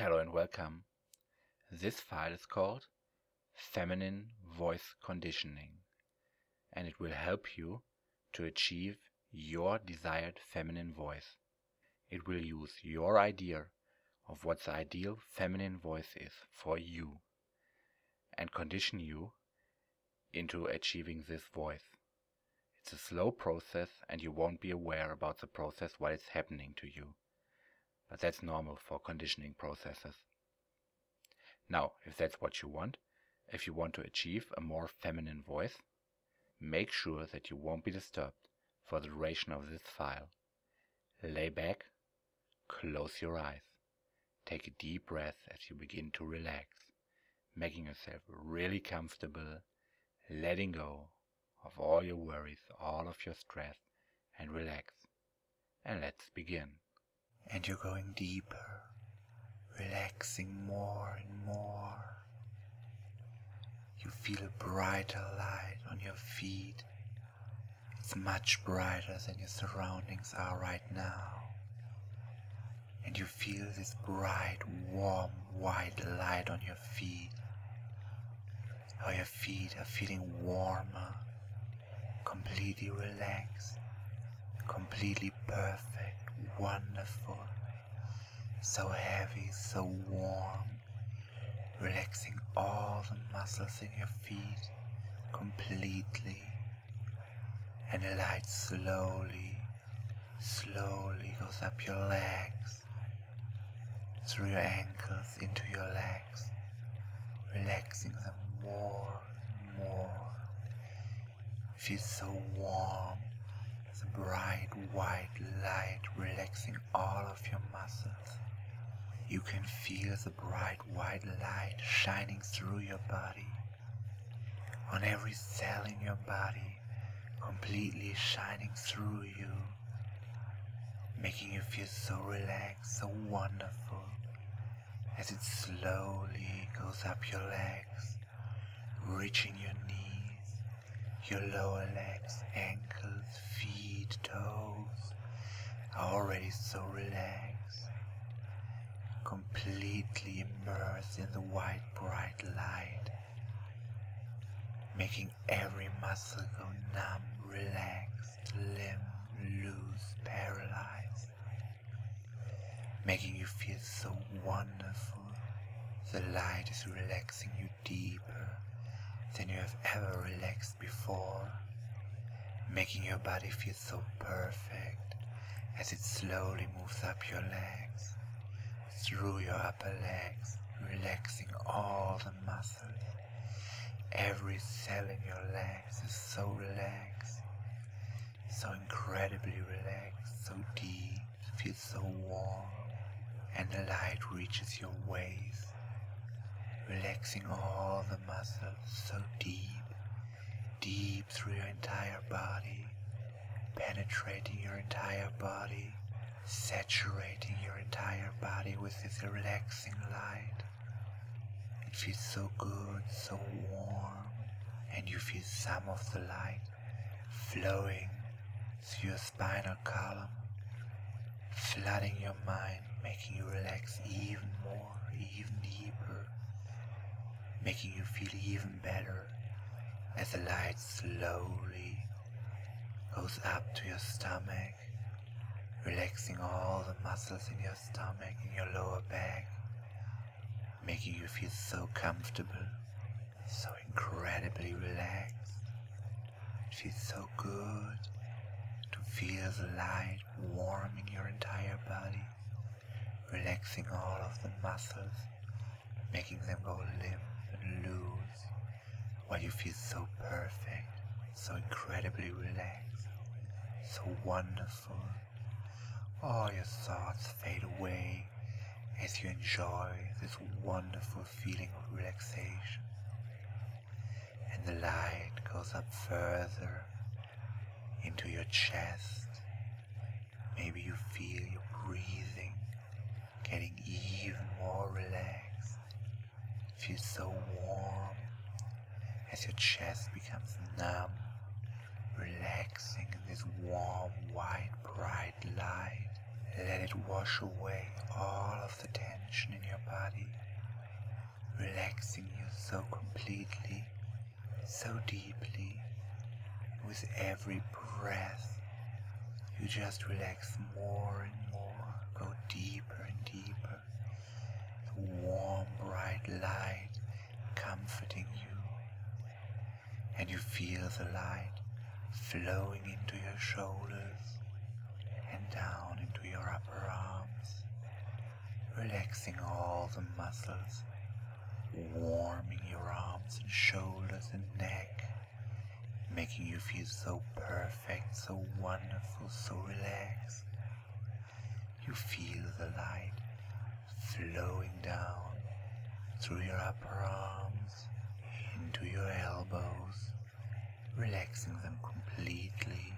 Hello and welcome. This file is called Feminine Voice Conditioning, and it will help you to achieve your desired feminine voice. It will use your idea of what the ideal feminine voice is for you and condition you into achieving this voice. It's a slow process and you won't be aware about the process while it's happening to you. But that's normal for conditioning processes. Now, if that's what you want, if you want to achieve a more feminine voice, make sure that you won't be disturbed for the duration of this file. Lay back, close your eyes, take a deep breath as you begin to relax, making yourself really comfortable, letting go of all your worries, all of your stress, and relax. And let's begin. And you're going deeper, relaxing more and more. You feel a brighter light on your feet. It's much brighter than your surroundings are right now. And you feel this bright, warm, white light on your feet. How your feet are feeling warmer, completely relaxed, completely perfect, wonderful. So heavy, so warm, relaxing all the muscles in your feet completely. And the light slowly goes up your legs, through your ankles into your legs, relaxing them more and more. It feels so warm, the bright white light relaxing all of your muscles. You can feel the bright white light shining through your body, on every cell in your body, completely shining through you, making you feel so relaxed, so wonderful, as it slowly goes up your legs, reaching your knees, your lower legs, ankles, feet, toes, are already so relaxed, completely immersed in the white bright light, making every muscle go numb, relaxed, limb loose, paralyzed, making you feel so wonderful. The light is relaxing you deeper than you have ever relaxed before, making your body feel so perfect as it slowly moves up your legs, through your upper legs, relaxing all the muscles. Every cell in your legs is so relaxed, so incredibly relaxed, so deep, feels so warm, and the light reaches your waist, relaxing all the muscles so deep through your entire body, penetrating your entire body, saturating your entire body with this relaxing light. It feels so good, so warm, and you feel some of the light flowing through your spinal column, flooding your mind, making you relax even more, even deeper, making you feel even better as the light slowly goes up to your stomach, relaxing all the muscles in your stomach, in your lower back, making you feel so comfortable, so incredibly relaxed. It feels so good to feel the light warming your entire body, relaxing all of the muscles, making them go limp and loose, while you feel so perfect, so incredibly relaxed, so wonderful. All your thoughts fade away as you enjoy this wonderful feeling of relaxation. And the light goes up further into your chest. Maybe you feel your breathing getting even more relaxed. It feels so warm as your chest becomes numb, relaxing in this warm, white, bright light. Let it wash away all of the tension in your body. relaxing you so completely, so deeply. With every breath, you just relax more and more, go deeper and deeper. The warm, bright light comforting you, and you feel the light flowing into your shoulders and down into your upper arms, relaxing all the muscles, warming your arms and shoulders and neck, making you feel so perfect, so wonderful, so relaxed. You feel the light flowing down through your upper arms, into your elbows, relaxing them completely,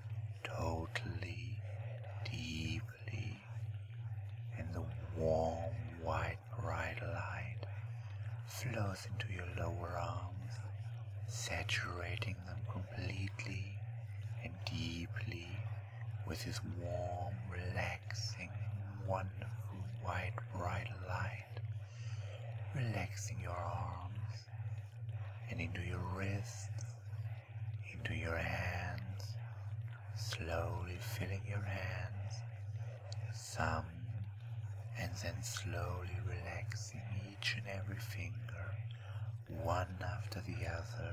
totally, deeply, and the warm, white, bright light flows into your lower arms, saturating them completely and deeply with this warm, relaxing, wonderful, white, bright light, relaxing your arms and into your wrists, into your hands, slowly filling your hands, some, and then slowly relaxing each and every finger, one after the other,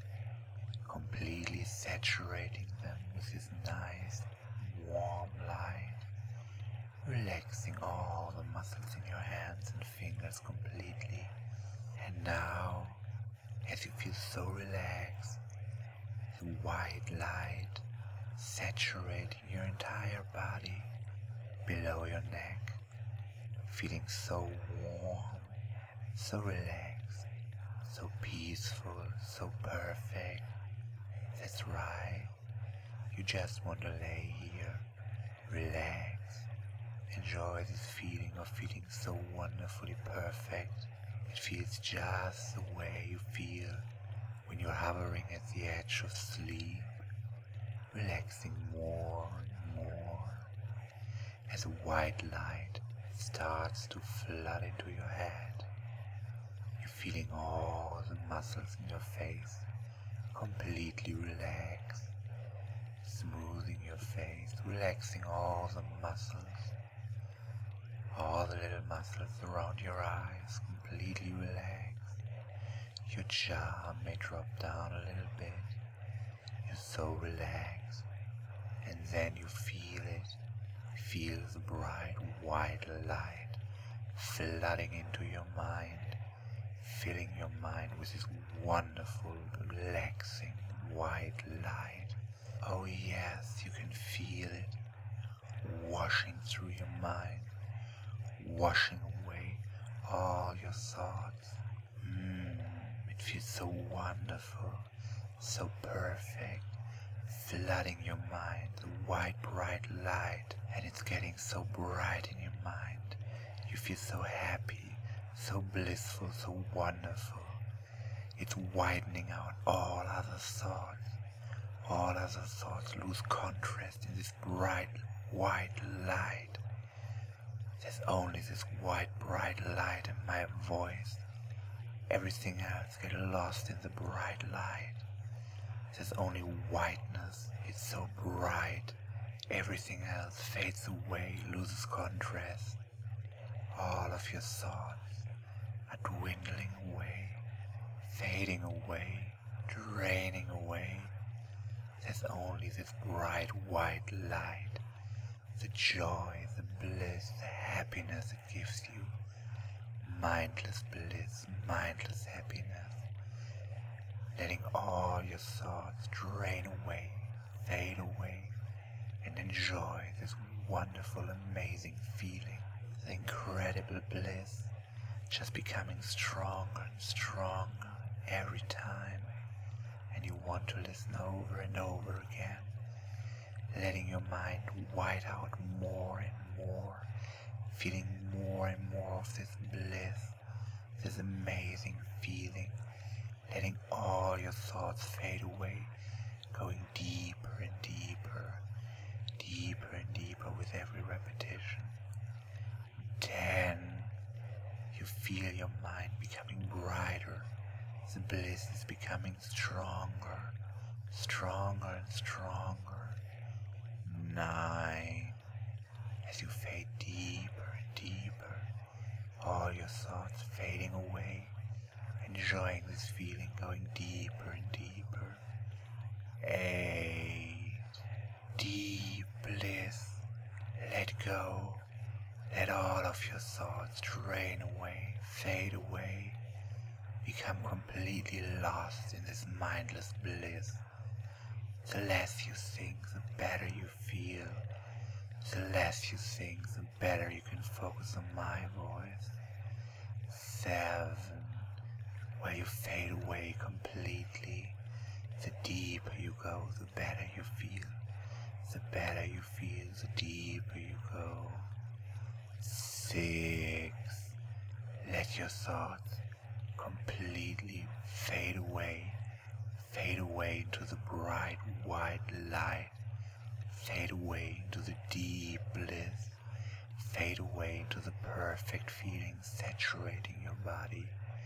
completely saturating them with this nice, warm light, relaxing all the muscles in your hands and fingers completely. And now, as you feel so relaxed, the white light saturating your entire body below your neck, feeling so warm, so relaxed, so peaceful, so perfect. That's right. You just want to lay here, relax, enjoy this feeling of feeling so wonderfully perfect. It feels just the way you feel when you're hovering at the edge of sleep, relaxing more and more as a white light starts to flood into your head. You're feeling all the muscles in your face completely relaxed, smoothing your face, relaxing all the muscles, all the little muscles around your eyes completely relaxed. Your jaw may drop down a little bit. You're so relaxed, and then you feel it. Feel the bright white light flooding into your mind, filling your mind with this wonderful, relaxing white light. Oh yes, you can feel it washing through your mind, washing away all your thoughts. It feels so wonderful, so perfect, flooding your mind, the white bright light, and it's getting so bright in your mind. You feel so happy, so blissful, so wonderful. It's widening out all other thoughts. All other thoughts lose contrast in this bright white light. There's only this white bright light and my voice. Everything else gets lost in the bright light. There's only whiteness. It's so bright. Everything else fades away, loses contrast. All of your thoughts are dwindling away, fading away, draining away. There's only this bright white light, the joy, the bliss, the happiness it gives you. Mindless bliss, mindless happiness. Letting all your thoughts drain away, fade away, and enjoy this wonderful, amazing feeling. The incredible bliss just becoming stronger and stronger every time. And you want to listen over and over again, letting your mind white out more and more, feeling more and more of this bliss, this amazing feeling, letting all your thoughts fade away, going deeper and deeper, deeper and deeper with every repetition. 10, you feel your mind becoming brighter, the bliss is becoming stronger, stronger and stronger. 9. As you fade deeper and deeper, all your thoughts fading away, enjoying this feeling going deeper and deeper. 8. Deep bliss. Let go. Let all of your thoughts drain away, fade away, become completely lost in this mindless bliss. The less you think, the better you feel. The less you think, the better you can focus on my voice. 7. Where you fade away completely. The deeper you go, the better you feel. The better you feel, the deeper you go. 6. Let your thoughts completely fade away into the bright white light, fade away into the deep bliss, fade away into the perfect feeling saturating your body.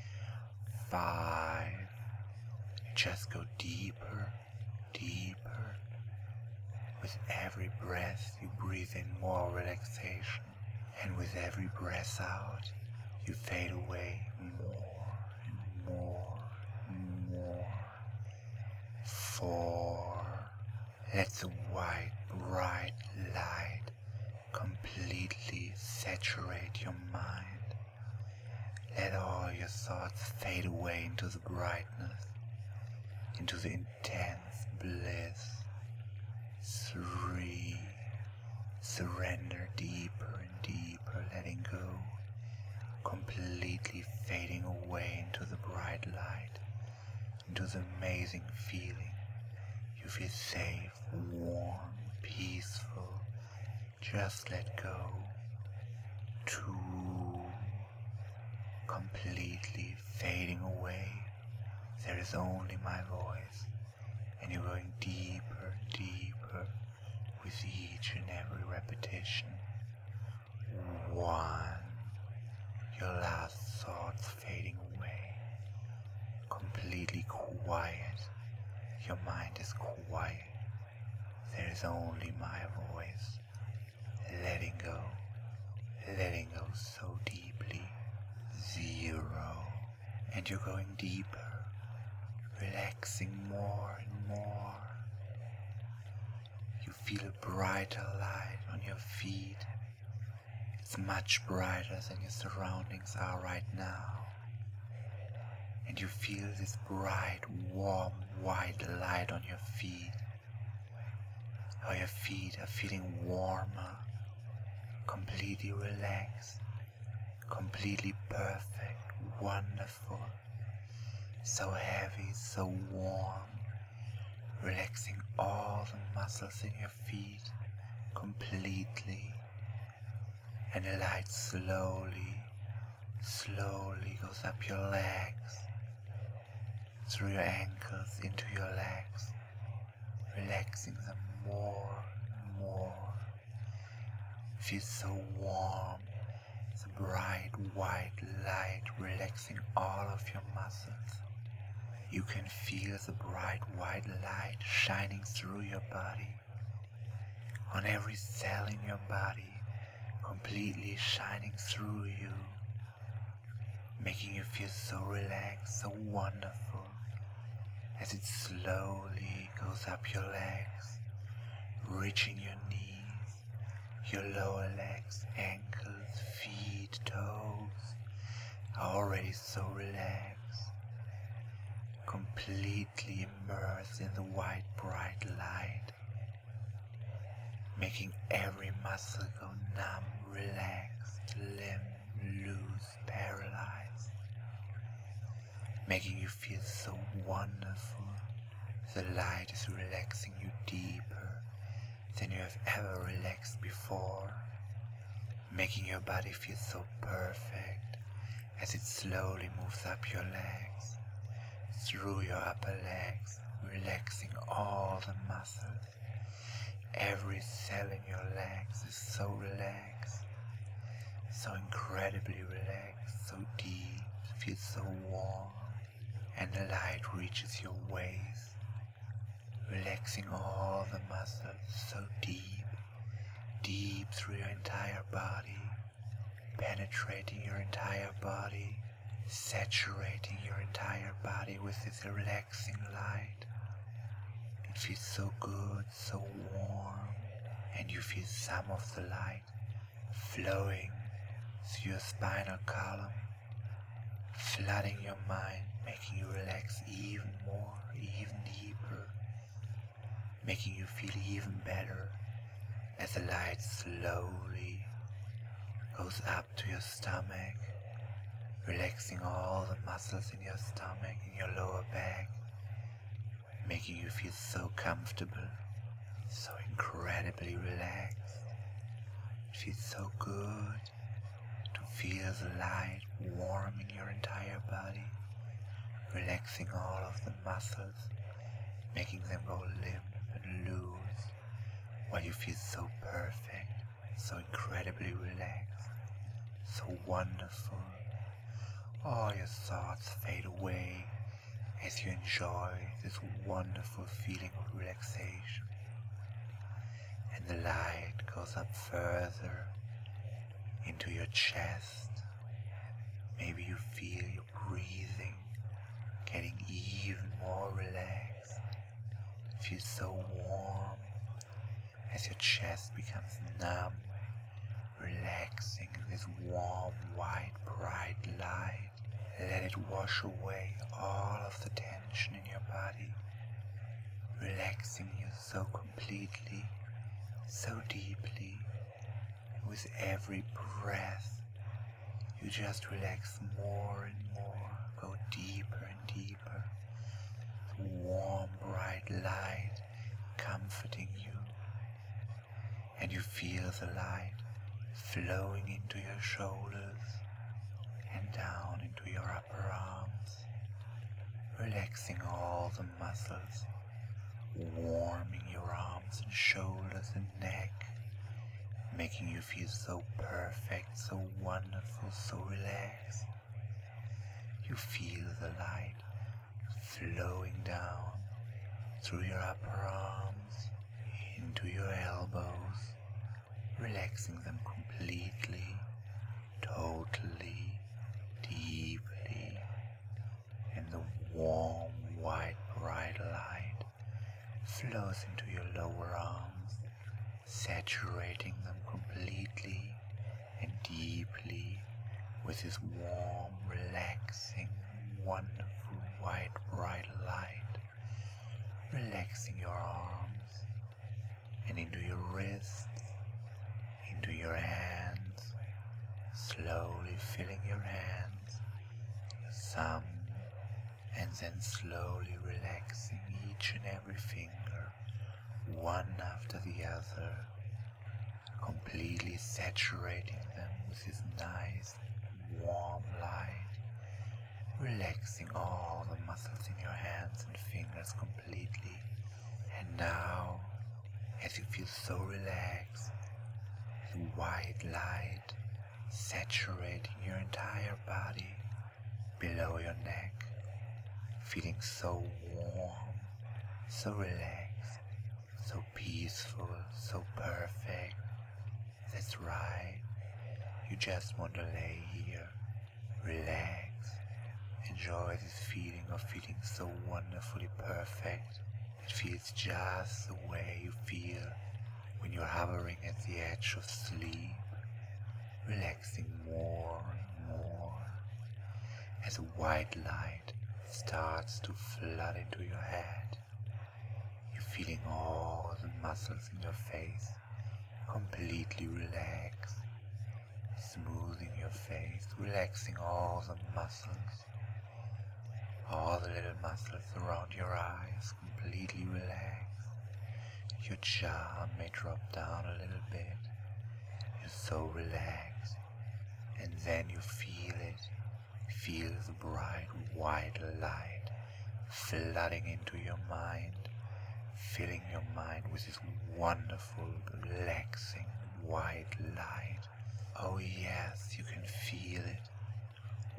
5. Just go deeper, deeper. With every breath you breathe in more relaxation, and with every breath out you fade away more and more and more. 4. Let the white bright light completely saturate your mind. Let all your thoughts fade away into the brightness, into the intense bliss. 3. Surrender deeper and deeper, letting go, completely fading away into the bright light, into the amazing feeling. You feel safe, warm, peaceful. Just let go. 2. Completely fading away. There is only my voice, and you're going deeper and deeper with each and every repetition. 1. Your last thoughts fading away. Completely quiet. Your mind is quiet. There is only my voice. Letting go so deeply. 0. And you're going deeper, relaxing more and more. You feel a brighter light on your feet. It's much brighter than your surroundings are right now. And you feel this bright, warm, white light on your feet. How your feet are feeling warmer, completely relaxed, completely perfect, wonderful, so heavy, so warm, relaxing all the muscles in your feet completely. And the light slowly goes up your legs, through your ankles into your legs, relaxing them more and more. Feel so warm, the bright white light relaxing all of your muscles. You can feel the bright white light shining through your body, on every cell in your body, completely shining through you, making you feel so relaxed, so wonderful, as it slowly goes up your legs, reaching your knees, your lower legs, ankles, feet, toes, are already so relaxed, completely immersed in the white bright light, making every muscle go numb, relaxed, limb loose, paralyzed, making you feel so wonderful. The light is relaxing you deeper than you have ever relaxed before, making your body feel so perfect as it slowly moves up your legs, through your upper legs, relaxing all the muscles. Every cell in your legs is so relaxed, so incredibly relaxed, so feel so warm, and the light reaches your waist, relaxing all the muscles so deep, deep through your entire body, penetrating your entire body, saturating your entire body with this relaxing light. It feels so good, so warm, and you feel some of the light flowing through your spinal column, flooding your mind, making you relax even more, even deeper, making you feel even better as the light slowly goes up to your stomach, relaxing all the muscles in your stomach, in your lower back, making you feel so comfortable, so incredibly relaxed. It feels so good to feel the light warming your entire body, relaxing all of the muscles, making them go limp and loose, while you feel so perfect, so incredibly relaxed, so wonderful. All your thoughts fade away as you enjoy this wonderful feeling of relaxation. And the light goes up further into your chest. Maybe you feel your breathing getting even more relaxed. It feels so warm as your chest becomes numb, relaxing in this warm, white, bright light. Let it wash away all of the tension in your body, relaxing you so completely, so deeply. With every breath, you just relax more and more, go deeper and deeper. The warm, bright light comforting you, and you feel the light flowing into your shoulders and down into your upper arms, relaxing all the muscles, warming your arms and shoulders and neck, making you feel so perfect, so wonderful, so relaxed. You feel the light flowing down through your upper arms, into your elbows, relaxing them completely, totally, deeply, and the warm, white, bright light flows into your lower arms, saturating them completely and deeply with this warm, relaxing, wonderful, white, bright light, relaxing your arms and into your wrists, into your hands, slowly filling your hands, your thumb, and then slowly relaxing each and every finger, one after the other, completely saturating them with this nice, warm light, relaxing all the muscles in your hands and fingers completely. And now, as you feel so relaxed, the white light saturating your entire body below your neck, feeling so warm, so relaxed, so peaceful, so perfect. That's right. You just want to lay here, relax, enjoy this feeling of feeling so wonderfully perfect. It feels just the way you feel when you're hovering at the edge of sleep, relaxing more and more as a white light starts to flood into your head. You're feeling all the muscles in your face completely relaxed, smoothing your face, relaxing all the muscles, all the little muscles around your eyes completely relaxed. Your jaw may drop down a little bit. You're so relaxed, and then you feel it. Feel the bright white light flooding into your mind, filling your mind with this wonderful, relaxing white light. Oh yes, you can feel it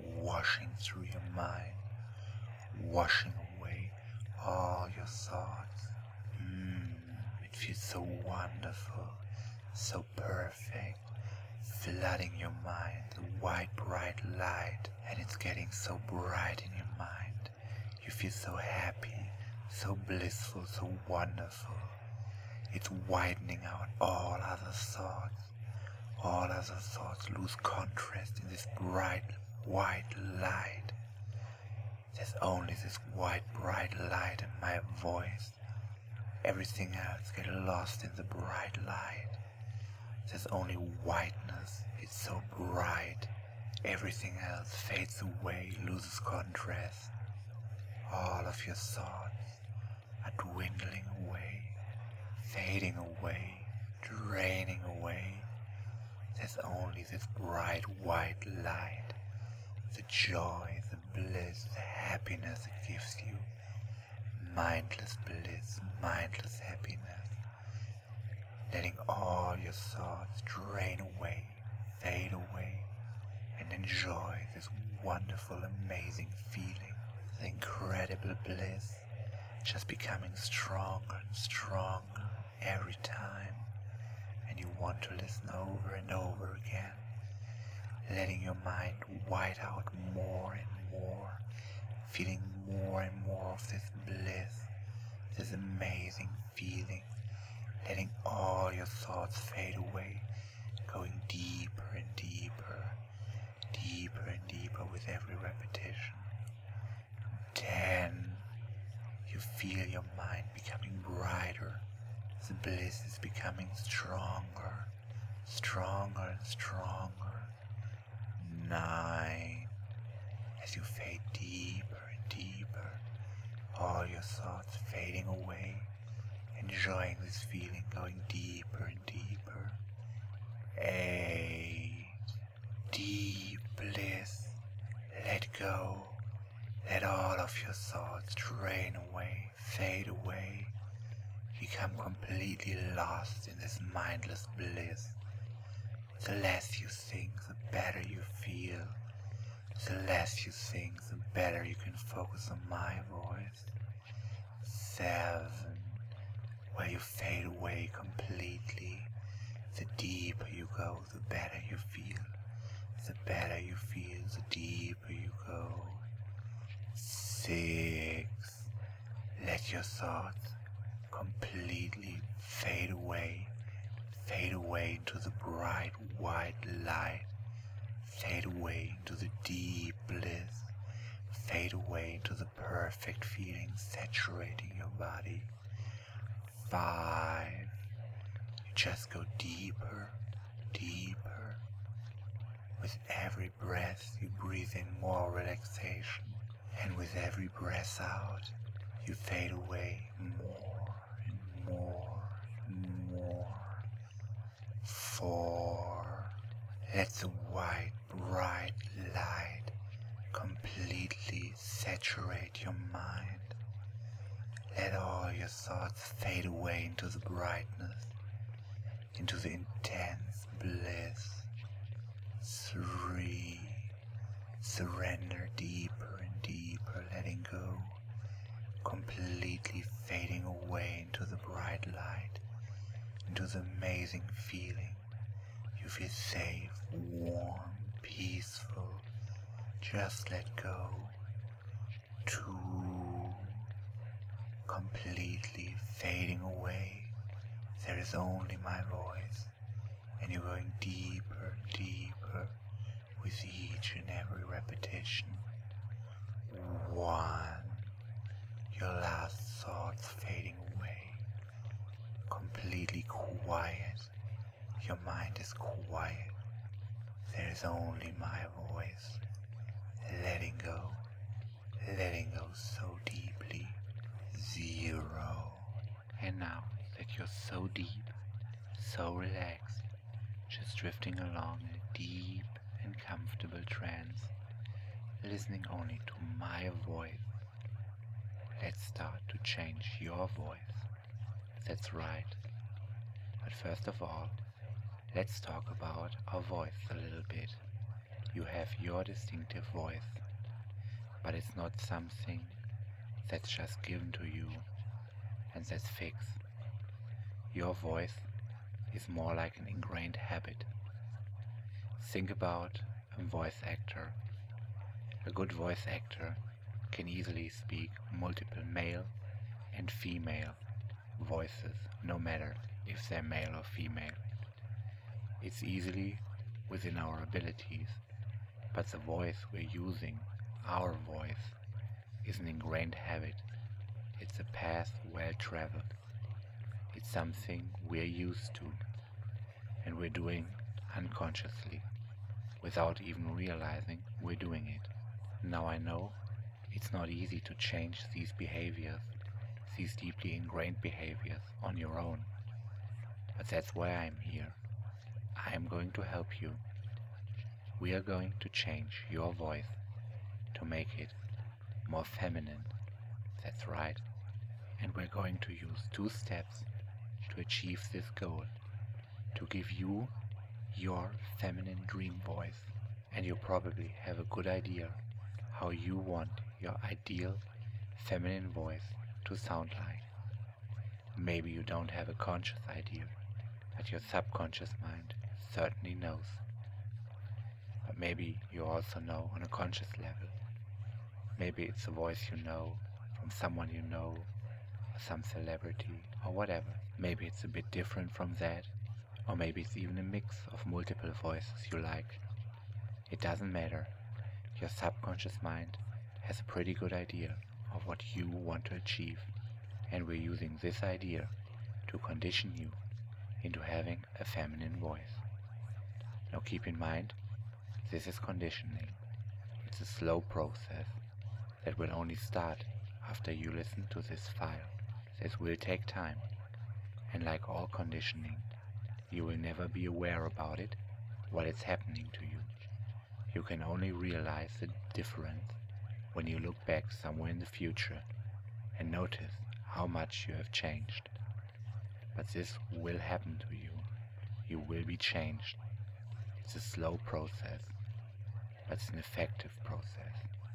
washing through your mind, washing away all your thoughts. It feels so wonderful, so perfect, flooding your mind, the white bright light, and it's getting so bright in your mind. You feel so happy, so blissful, so wonderful. It's widening out all other thoughts. All other thoughts lose contrast in this bright white light. There's only this white bright light and my voice. Everything else gets lost in the bright light. There's only whiteness. It's so bright. Everything else fades away, loses contrast. All of your thoughts are dwindling away, fading away, draining away. There's only this bright white light, the joy, the bliss, the happiness it gives you. Mindless bliss, mindless happiness. Letting all your thoughts drain away, fade away, and enjoy this wonderful, amazing feeling, the incredible bliss, just becoming stronger and stronger every time. And you want to listen over and over again, letting your mind white out more and more, feeling more and more of this bliss, this amazing feeling, letting all your thoughts fade away, going deeper and deeper, deeper and deeper with every repetition. 10, you feel your mind becoming brighter. The bliss is becoming stronger, stronger and stronger. 9, as you fade deeper and deeper, all your thoughts fading away, enjoying this feeling, going deeper and deeper. 8, deep bliss, let go, let all of your thoughts drain away, fade away. Become completely lost in this mindless bliss. The less you think, the better you feel. The less you think, the better you can focus on my voice. 7, where you fade away completely. The deeper you go, the better you feel. The better you feel, the deeper you go. 6, let your thoughts completely fade away into the bright white light, fade away into the deep bliss, fade away into the perfect feeling saturating your body. 5, you just go deeper, deeper. With every breath you breathe in more relaxation, and with every breath out you fade away more and more and more. 4, let the white bright light completely saturate your mind. Let all your thoughts fade away into the brightness, into the intense bliss. 3, surrender deeper and deeper, letting go, completely fading away into the bright light, into the amazing feeling. You feel safe, warm, peaceful. Just let go. 2, completely fading away. There is only my voice, and you're going deeper and deeper with each and every repetition. 1, your last thoughts fading away, completely quiet. Your mind is quiet. There is only my voice, letting go so deeply. 0. And now that you're so deep, so relaxed, just drifting along in a deep and comfortable trance, listening only to my voice, let's start to change your voice. That's right. But first of all, let's talk about our voice a little bit. You have your distinctive voice, but it's not something that's just given to you and that's fixed. Your voice is more like an ingrained habit. Think about a voice actor. A good voice actor can easily speak multiple male and female voices, no matter if they're male or female. It's easily within our abilities, but the voice we're using, our voice, is an ingrained habit. It's a path well traveled. It's something we're used to, and we're doing unconsciously, without even realizing we're doing it. Now I know it's not easy to change these behaviors, these deeply ingrained behaviors on your own, but that's why I'm here. I'm going to help you. We are going to change your voice to make it more feminine. That's right. And we're going to use 2 steps to achieve this goal, to give you your feminine dream voice. And you probably have a good idea how you want your ideal feminine voice to sound like. Maybe you don't have a conscious idea, but your subconscious mind certainly knows. But maybe you also know on a conscious level. Maybe it's a voice you know from someone you know, or some celebrity, or whatever. Maybe it's a bit different from that, or maybe it's even a mix of multiple voices you like. It doesn't matter. Your subconscious mind has a pretty good idea of what you want to achieve, and we're using this idea to condition you into having a feminine voice. Now keep in mind, this is conditioning. It's a slow process that will only start after you listen to this file. This will take time, and like all conditioning, you will never be aware about it while it's happening to you. You can only realize the difference when you look back somewhere in the future and notice how much you have changed. But this will happen to you. You will be changed. It's a slow process, but it's an effective process.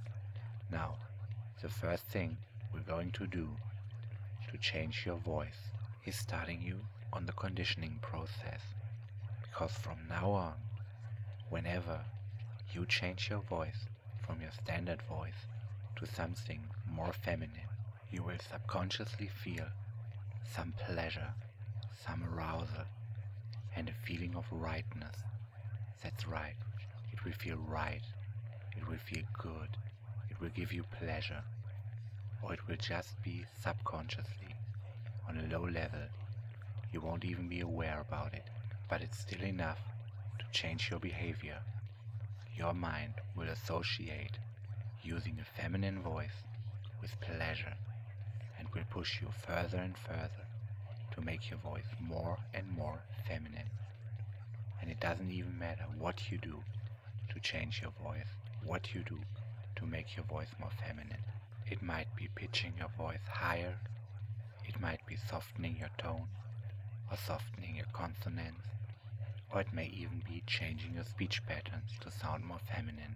Now, the first thing we're going to do to change your voice is starting you on the conditioning process. Because from now on, whenever you change your voice from your standard voice to something more feminine, you will subconsciously feel some pleasure, some arousal, and a feeling of rightness. That's right. It will feel right. It will feel good. It will give you pleasure. Or it will just be subconsciously, on a low level. You won't even be aware about it, but it's still enough to change your behavior. Your mind will associate using a feminine voice with pleasure, and will push you further and further to make your voice more and more feminine. And it doesn't even matter what you do to change your voice, what you do to make your voice more feminine. It might be pitching your voice higher, it might be softening your tone, or softening your consonants, or it may even be changing your speech patterns to sound more feminine.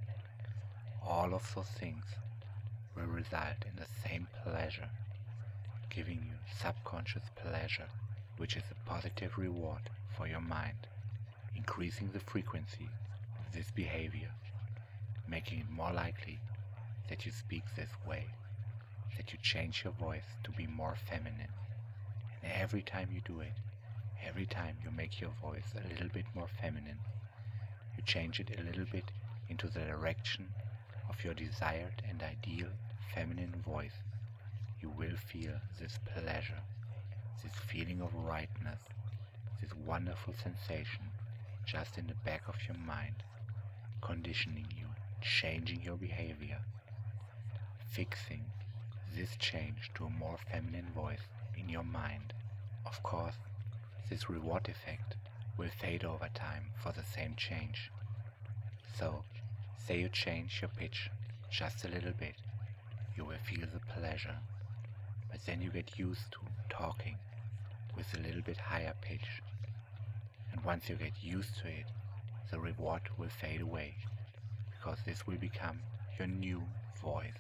All of those things will result in the same pleasure, giving you subconscious pleasure, which is a positive reward for your mind, increasing the frequency of this behavior, making it more likely that you speak this way, that you change your voice to be more feminine. And every time you do it, every time you make your voice a little bit more feminine, you change it a little bit into the direction of your desired and ideal feminine voice, you will feel this pleasure, this feeling of rightness, this wonderful sensation just in the back of your mind, conditioning you, changing your behavior, fixing this change to a more feminine voice in your mind. Of course, this reward effect will fade over time for the same change. So, say you change your pitch just a little bit, you will feel the pleasure, but then you get used to talking with a little bit higher pitch. And once you get used to it, the reward will fade away, because this will become your new voice.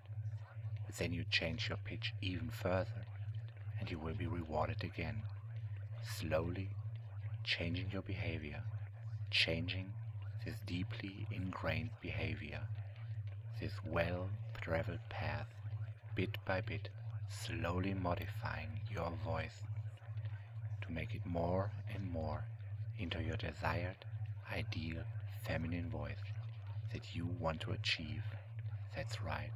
But then you change your pitch even further and you will be rewarded again, slowly changing your behavior, changing this deeply ingrained behavior, this well-traveled path, bit by bit, slowly modifying your voice to make it more and more into your desired, ideal feminine voice that you want to achieve. That's right.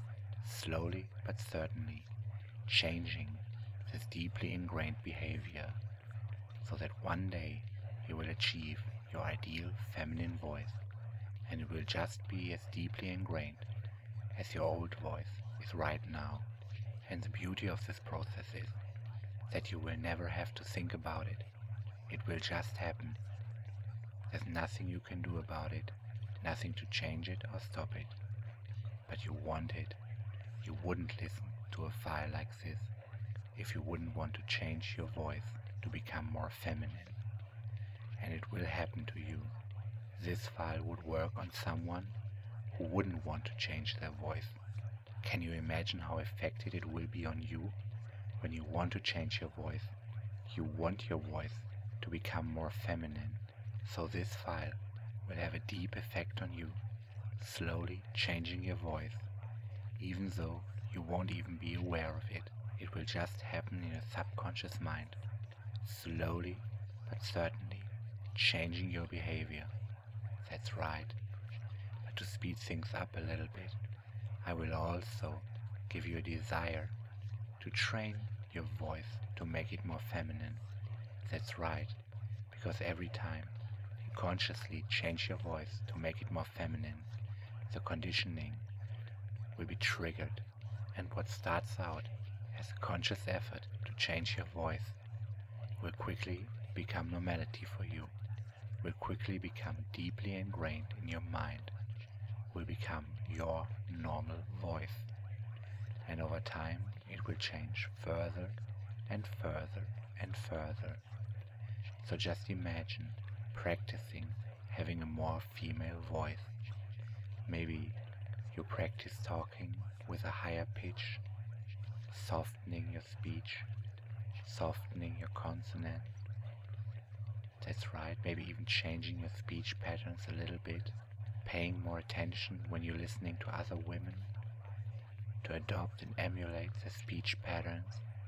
Slowly but certainly changing this deeply ingrained behavior so that one day you will achieve your ideal feminine voice, and it will just be as deeply ingrained as your old voice is right now. And the beauty of this process is that you will never have to think about it. It will just happen. There's nothing you can do about it, nothing to change it or stop it. But you want it. You wouldn't listen to a file like this if you wouldn't want to change your voice to become more feminine. And it will happen to you. This file would work on someone who wouldn't want to change their voice. Can you imagine how effective it will be on you when you want to change your voice? You want your voice to become more feminine, so this file will have a deep effect on you, slowly changing your voice, even though you won't even be aware of it. It will just happen in your subconscious mind, slowly but certainly changing your behavior. That's right. But to speed things up a little bit, I will also give you a desire to train your voice to make it more feminine. That's right, because every time you consciously change your voice to make it more feminine, the conditioning will be triggered, and what starts out as a conscious effort to change your voice will quickly become normality for you, will quickly become deeply ingrained in your mind, will become your normal voice, and over time it will change further and further and further. So just imagine practicing having a more female voice. Maybe you practice talking with a higher pitch, softening your speech, softening your consonants. That's right, maybe even changing your speech patterns a little bit, paying more attention when you're listening to other women, to adopt and emulate their speech patterns.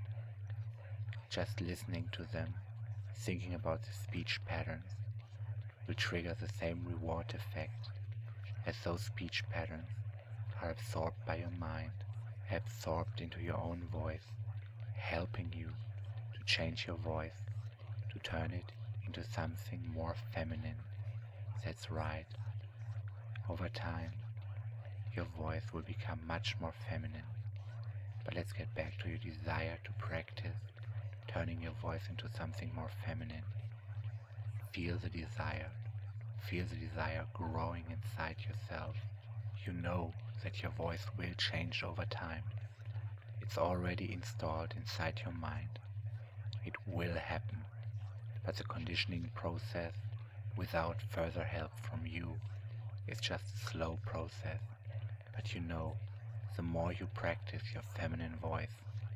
Just listening to them, thinking about the speech patterns, will trigger the same reward effect as those speech patterns are absorbed by your mind, absorbed into your own voice, helping you to change your voice, to turn it into something more feminine. That's right. Over time, your voice will become much more feminine. But let's get back to your desire to practice turning your voice into something more feminine. Feel the desire. Feel the desire growing inside yourself. You know that your voice will change over time. It's already installed inside your mind. It will happen. But the conditioning process, without further help from you, is just a slow process. But you know, the more you practice your feminine voice,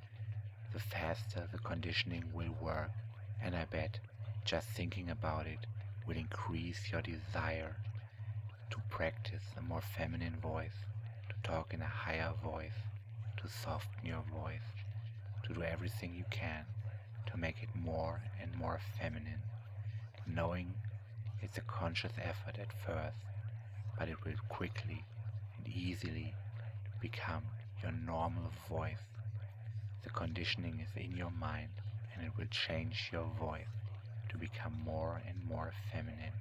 the faster the conditioning will work. And I bet just thinking about it will increase your desire to practice a more feminine voice, to talk in a higher voice, to soften your voice, to do everything you can to make it more and more feminine, knowing it's a conscious effort at first, but it will quickly and easily become your normal voice. The conditioning is in your mind, and it will change your voice to become more and more feminine.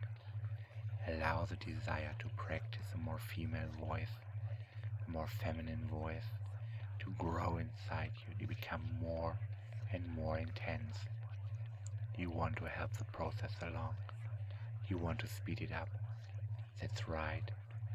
Allow the desire to practice a more female voice, a more feminine voice, to grow inside you, to become more and more intense. You want to help the process along. You want to speed it up. That's right.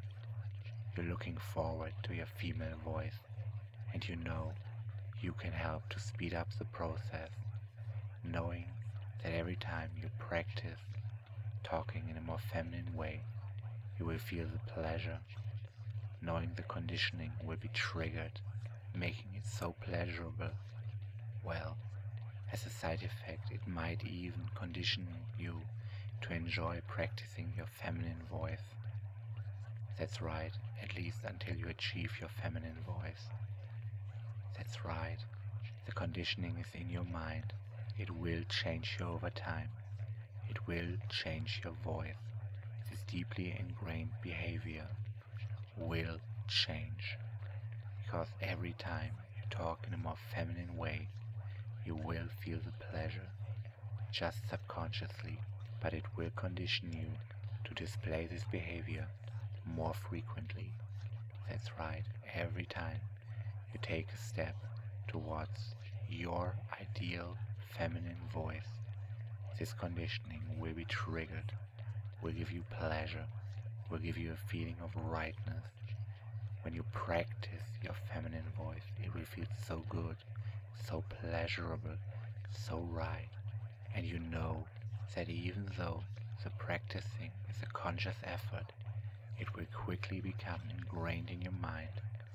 You're looking forward to your female voice, and you know you can help to speed up the process, knowing that every time you practice talking in a more feminine way, you will feel the pleasure, knowing the conditioning will be triggered, making it so pleasurable. Well, as a side effect, it might even condition you to enjoy practicing your feminine voice. That's right, at least until you achieve your feminine voice. That's right, the conditioning is in your mind. It will change you over time. It will change your voice. This deeply ingrained behavior will change. Because every time you talk in a more feminine way, you will feel the pleasure, just subconsciously, but it will condition you to display this behavior more frequently. That's right, every time you take a step towards your ideal feminine voice, this conditioning will be triggered, will give you pleasure, will give you a feeling of rightness. When you practice your feminine voice, it will feel so good, so pleasurable, so right, and you know that even though the practicing is a conscious effort, it will quickly become ingrained in your mind.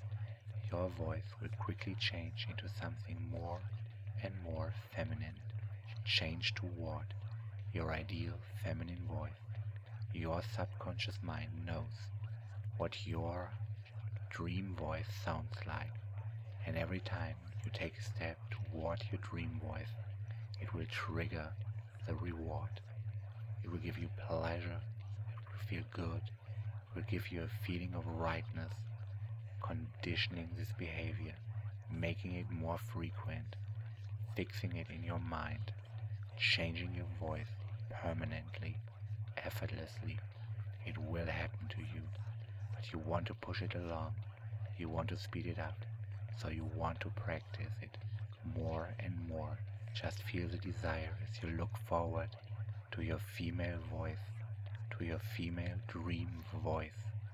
Your voice will quickly change into something more and more feminine, change toward your ideal feminine voice. Your subconscious mind knows what your dream voice sounds like, and every time you take a step toward your dream voice, it will trigger the reward. It will give you pleasure, it will feel good, it will give you a feeling of rightness, conditioning this behavior, making it more frequent, fixing it in your mind, changing your voice permanently, effortlessly. It will happen to you, but you want to push it along, you want to speed it up, so you want to practice it more and more. Just feel the desire as you look forward to your female voice, to your female dream voice.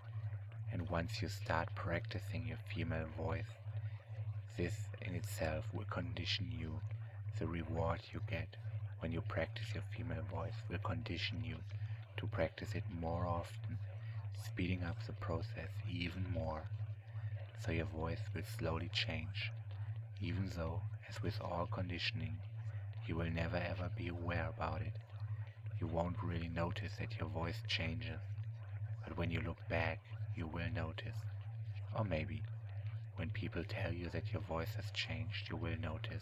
And once you start practicing your female voice, this in itself will condition you. The reward you get when you practice your female voice will condition you to practice it more often, speeding up the process even more. So your voice will slowly change, even though, as with all conditioning, you will never ever be aware about it. You won't really notice that your voice changes, but when you look back, you will notice. Or maybe, when people tell you that your voice has changed, you will notice.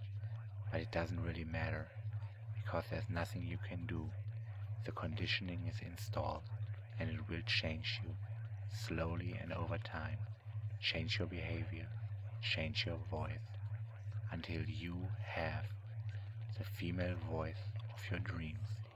But it doesn't really matter, because there's nothing you can do. The conditioning is installed, and it will change you, slowly and over time. Change your behavior, change your voice, until you have the female voice of your dreams.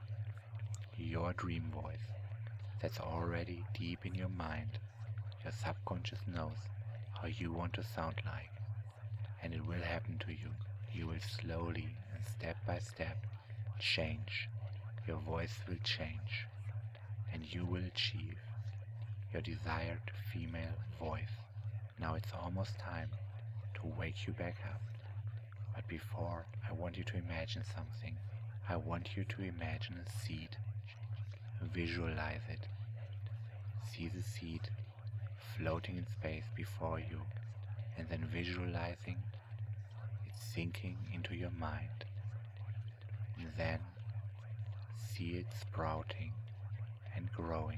Your dream voice that's already deep in your mind. Your subconscious knows how you want to sound like, and it will happen to you. You will slowly and step by step change. Your voice will change, and you will achieve your desired female voice. Now it's almost time to wake you back up. But before, I want you to imagine something. I want you to imagine a seed. Visualize it. See the seed floating in space before you, and then visualizing it sinking into your mind. And then see it sprouting and growing.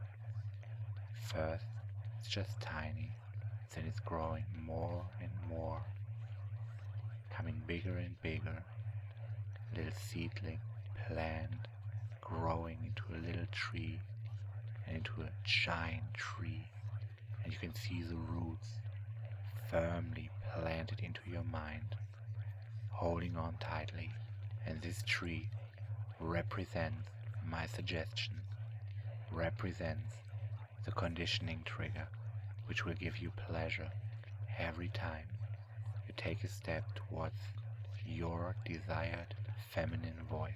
First, it's just tiny, then it's growing more and more, becoming bigger and bigger. Little seedling, plant, growing into a little tree and into a giant tree, and you can see the roots firmly planted into your mind, holding on tightly. And this tree represents my suggestion, represents the conditioning trigger, which will give you pleasure every time you take a step towards your desired feminine voice.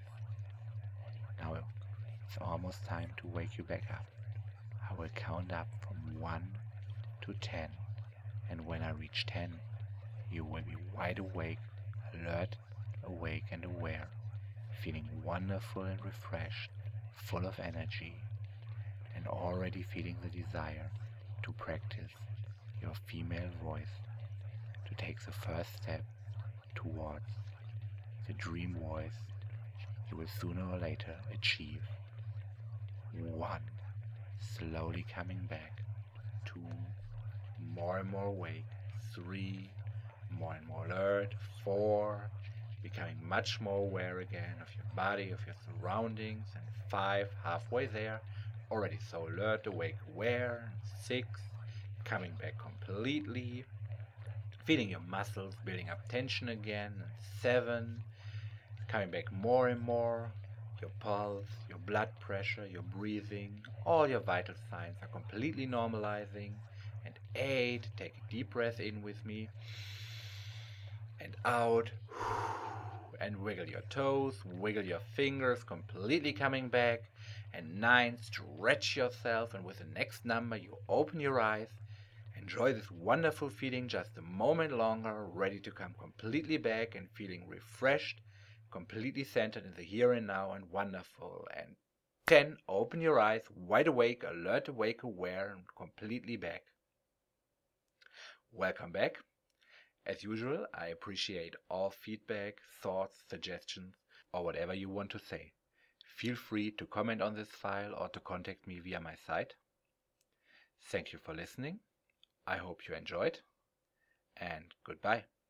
Now it's almost time to wake you back up. I will count up from 1 to 10, and when I reach 10, you will be wide awake, alert, awake and aware, feeling wonderful and refreshed, full of energy, and already feeling the desire to practice your female voice, to take the first step towards the dream voice you will sooner or later achieve. 1, slowly coming back. 2, more and more awake. 3, more and more alert. 4, becoming much more aware again of your body, of your surroundings. And 5, halfway there, already so alert, awake, aware. 6, coming back completely, feeling your muscles building up tension again. And 7, coming back more and more. Your pulse, your blood pressure, your breathing, all your vital signs are completely normalizing. And 8, take a deep breath in with me and out, and wiggle your toes, wiggle your fingers, completely coming back. And 9, stretch yourself, and with the next number you open your eyes. Enjoy this wonderful feeling just a moment longer, ready to come completely back and feeling refreshed, completely centered in the here and now, and wonderful. And 10, open your eyes, wide awake, alert, awake, aware, and completely back. Welcome back. As usual, I appreciate all feedback, thoughts, suggestions, or whatever you want to say. Feel free to comment on this file or to contact me via my site. Thank you for listening. I hope you enjoyed, and goodbye.